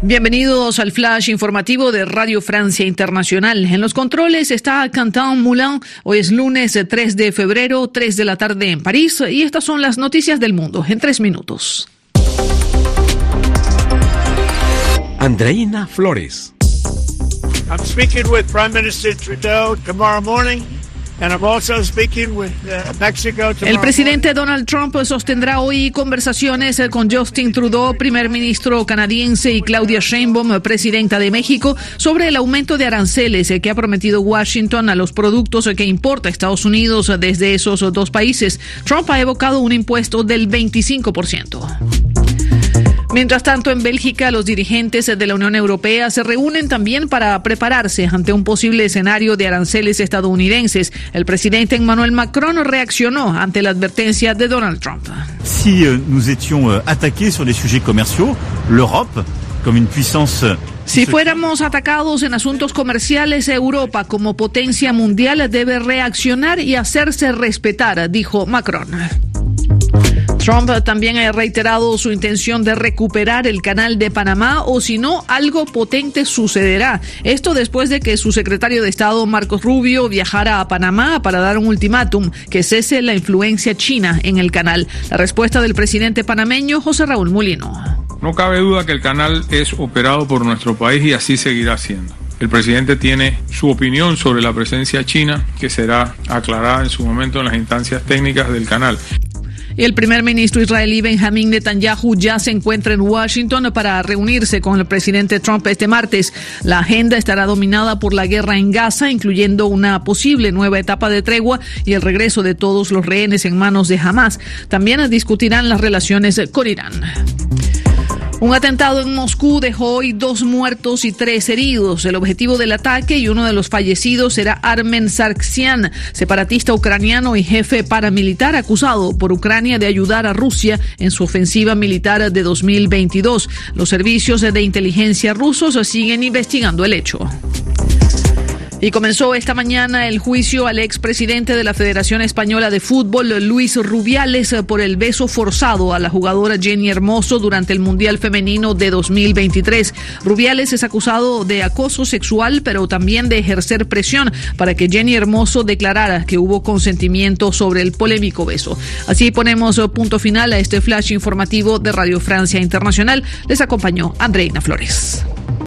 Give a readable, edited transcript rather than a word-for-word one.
Bienvenidos al flash informativo de Radio Francia Internacional. En los controles está Quentin Moulin. Hoy es lunes 3 de febrero, 3 de la tarde en París, y estas son las noticias del mundo en 3 minutos. Andreina Flores. I'm speaking with Prime Minister Trudeau tomorrow morning. And I'm also speaking with Mexico tomorrow. El presidente Donald Trump sostendrá hoy conversaciones con Justin Trudeau, primer ministro canadiense, y Claudia Sheinbaum, presidenta de México, sobre el aumento de aranceles que ha prometido Washington a los productos que importa Estados Unidos desde esos dos países. Trump ha evocado un impuesto del 25%. Mientras tanto, en Bélgica, los dirigentes de la Unión Europea se reúnen también para prepararse ante un posible escenario de aranceles estadounidenses. El presidente Emmanuel Macron reaccionó ante la advertencia de Donald Trump. Si nous étions attaqués sur des sujets commerciaux, l'Europe, comme une puissance... Si fuéramos atacados en asuntos comerciales, Europa, como potencia mundial, debe reaccionar y hacerse respetar, dijo Macron. Trump también ha reiterado su intención de recuperar el canal de Panamá, o si no, algo potente sucederá. Esto después de que su secretario de Estado, Marcos Rubio, viajara a Panamá para dar un ultimátum que cese la influencia china en el canal. La respuesta del presidente panameño, José Raúl Mulino. No cabe duda que el canal es operado por nuestro país y así seguirá siendo. El presidente tiene su opinión sobre la presencia china, que será aclarada en su momento en las instancias técnicas del canal. El primer ministro israelí Benjamín Netanyahu ya se encuentra en Washington para reunirse con el presidente Trump este martes. La agenda estará dominada por la guerra en Gaza, incluyendo una posible nueva etapa de tregua y el regreso de todos los rehenes en manos de Hamás. También discutirán las relaciones con Irán. Un atentado en Moscú dejó hoy 2 muertos y 3 heridos. El objetivo del ataque y uno de los fallecidos será Armen Sargsyan, separatista ucraniano y jefe paramilitar acusado por Ucrania de ayudar a Rusia en su ofensiva militar de 2022. Los servicios de inteligencia rusos siguen investigando el hecho. Y comenzó esta mañana el juicio al expresidente de la Federación Española de Fútbol, Luis Rubiales, por el beso forzado a la jugadora Jenny Hermoso durante el Mundial Femenino de 2023. Rubiales es acusado de acoso sexual, pero también de ejercer presión para que Jenny Hermoso declarara que hubo consentimiento sobre el polémico beso. Así ponemos punto final a este flash informativo de Radio Francia Internacional. Les acompañó Andreina Flores.